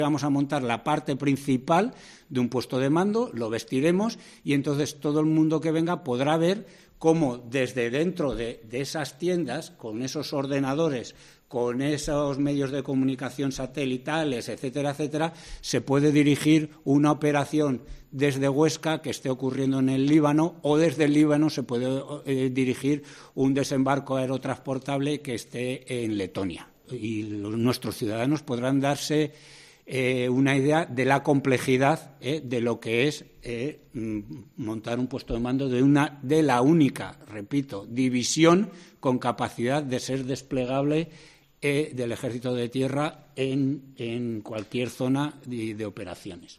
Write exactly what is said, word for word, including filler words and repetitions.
Vamos a montar la parte principal de un puesto de mando, lo vestiremos y entonces todo el mundo que venga podrá ver cómo desde dentro de, de esas tiendas, con esos ordenadores, con esos medios de comunicación satelitales, etcétera, etcétera, se puede dirigir una operación desde Huesca que esté ocurriendo en el Líbano, o desde el Líbano se puede eh, dirigir un desembarco aerotransportable que esté en Letonia. Y los, nuestros ciudadanos podrán darse eh, una idea de la complejidad eh, de lo que es eh, montar un puesto de mando de, una, de la única, repito, división con capacidad de ser desplegable eh, del Ejército de Tierra en, en cualquier zona de, de operaciones.